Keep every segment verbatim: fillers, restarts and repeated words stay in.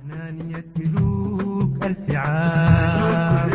ثمانية ملوك ألف عام.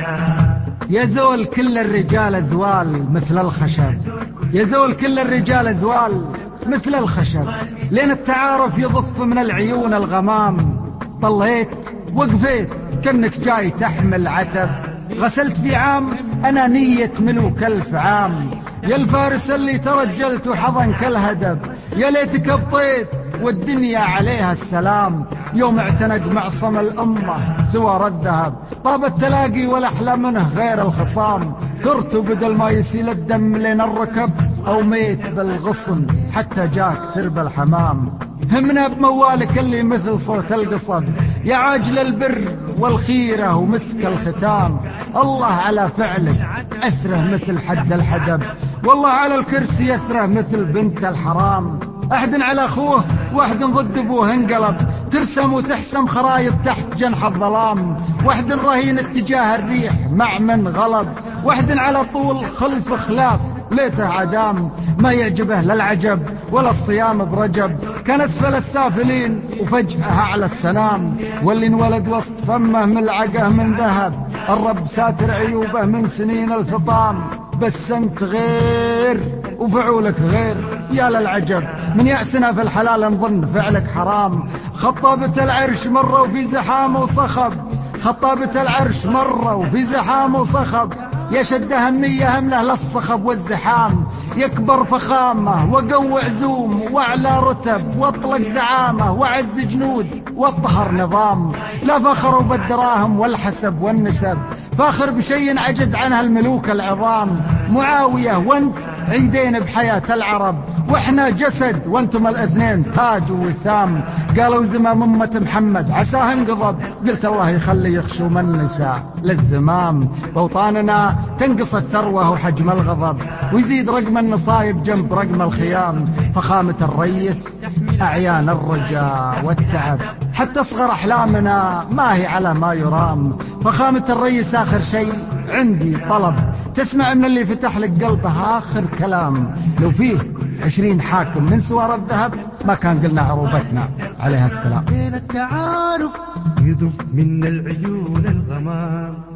يزول كل الرجال أزوال مثل الخشب، يزول كل الرجال أزوال مثل الخشب، لين التعارف يضف من العيون الغمام. طليت وقفيت كأنك جاي تحمل عتب، غسلت في عام أنا نية ملوك ألف عام. يا الفارس اللي ترجلت وحضن كالهدب، يا ليتك ابطيت والدنيا عليها السلام. يوم اعتنق معصم الأمة سوار الذهب، طاب التلاقي والأحلى منه غير الخصام. ثرت بدل ما يسيل الدم لين الركب، أو ميت بالغصن حتى جاك سرب الحمام. همنا بموالك اللي مثل صوت القصب، يا عاجل البر والخيرة ومسك الختام. الله على فعلك أثره مثل حد الحدب، والله على الكرسي أثره مثل بنت الحرام. أحد على أخوه واحد ضد أبوه انقلب، ترسم وتحسم خرايط تحت جنح الظلام. واحد رهين اتجاه الريح مع من غلب، واحد على طول خلف خلاف ليته عدام. ما يعجبه للعجب ولا الصيام برجب، كان أسفل السافلين وفجأة أعلى السنام. واللي انولد وسط فمه ملعقه من ذهب، الرب ساتر عيوبه من سنين الفطام. بس أنت غير وفعولك غير، يا للعجب من يأسنا في الحلال نظن فعلك حرام. خطابة العرش مرة وفي زحام وصخب، خطابة العرش مرة وفي زحام وصخب. يشد همية همله للصخب والزحام، يكبر فخامة وقوع عزوم وأعلى رتب واطلق زعامة وعز جنود واطهر نظام. لا فخر بالدراهم والحسب والنسب، فاخر بشيء عجز عنها الملوك العظام. معاوية وانت عندين بحياة العرب، واحنا جسد وانتم الاثنين تاج ووسام. قالوا زمام أمة محمد عساه انقضب، قلت الله يخلي يخشوم النساء للزمام. بوطاننا تنقص الثروة وحجم الغضب، ويزيد رقم النصايب جنب رقم الخيام. فخامة الريس أعيان الرجاء والتعب، حتى أصغر أحلامنا ما هي على ما يرام. فخامة الريس آخر شيء عندي طلب، تسمع من اللي فتح لك قلبه آخر كلام. لو فيه عشرين حاكم من سوار الذهب ما كان قلنا عروبتنا عليها السلام. التعارف يضف من العيون الغمام.